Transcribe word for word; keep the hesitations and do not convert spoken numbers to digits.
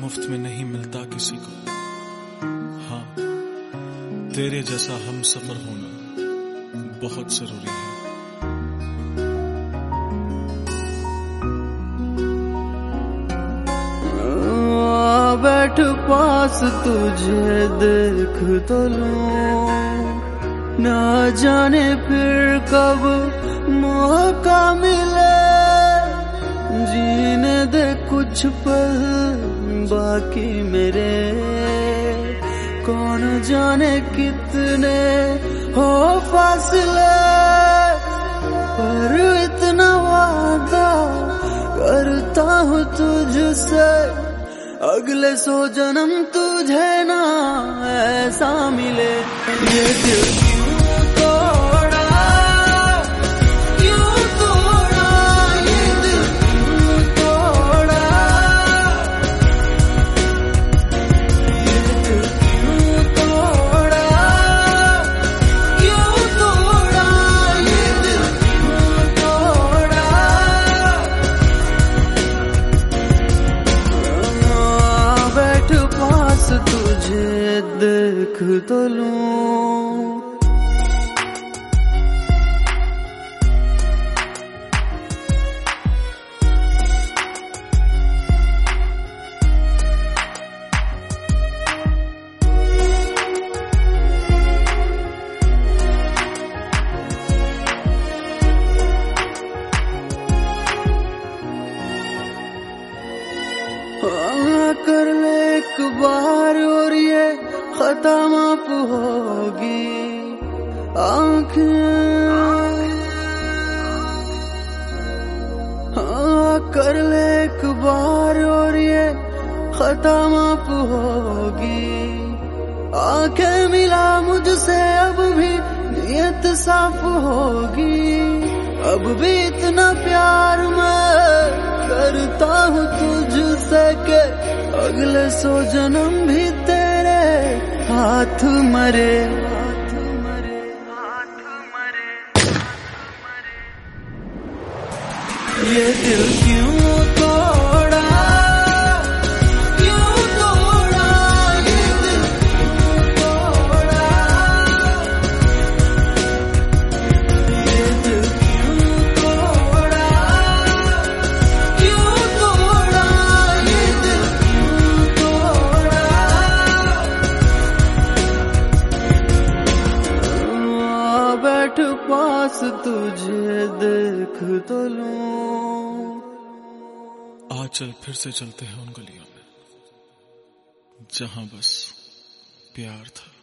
मुफ्त में नहीं मिलता किसी को। हाँ, तेरे जैसा हम सफर होना बहुत जरूरी है। बैठ पास तुझे देख तो लूं, ना जाने फिर कब मौका मिले, जीने दे कुछ पल बाकी मेरे, कौन जाने कितने हो फासले, पर इतना वादा करता हूँ तुझसे, अगले सौ जन्म तुझे ना ऐसा मिले। ये दिल क्यों तोड़ा, क्यों तोड़ा, ये दिल क्यों तोड़ा, ये दिल क्यों तोड़ा, क्यों तोड़ा, ये दिल क्यों तोड़ा। बैठ पास तुझे देख तो लूं, कर ले एक बार और ये खता माफ होगी, आँखें हाँ कर ले एक बार और ये खता माफ होगी, आँखें मिला मुझसे अब भी नियत साफ होगी, अब भी इतना प्यार मैं करता हूँ तुझसे के अगले सौ जन्म भी तेरे हाथ मरे। ये दिल क्यों तोड़ा, क्यों तोड़ा, ये दिल क्यों तोड़ा, ये दिल क्यों तोड़ा, क्यों तोड़ा, ये दिल क्यों तोड़ा। बैठ पास तुझे देख तो लूं, आ चल फिर से चलते हैं उन गलियों में जहां बस प्यार था।